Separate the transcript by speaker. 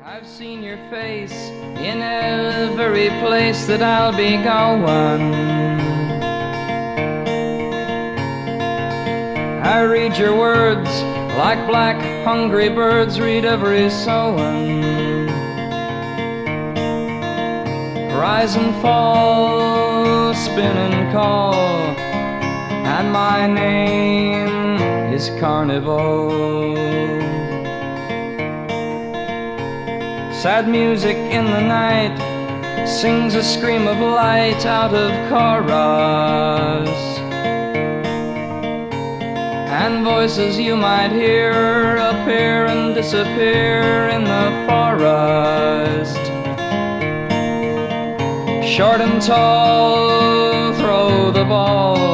Speaker 1: I've seen your face in every place that I'll be going. I read your words like black hungry birds read every sowing. Rise and fall, spin and call, and my name is Carnival. Sad music in the night sings a scream of light out of chorus, and voices you might hear appear and disappear in the forest. Short and tall, throw the ball,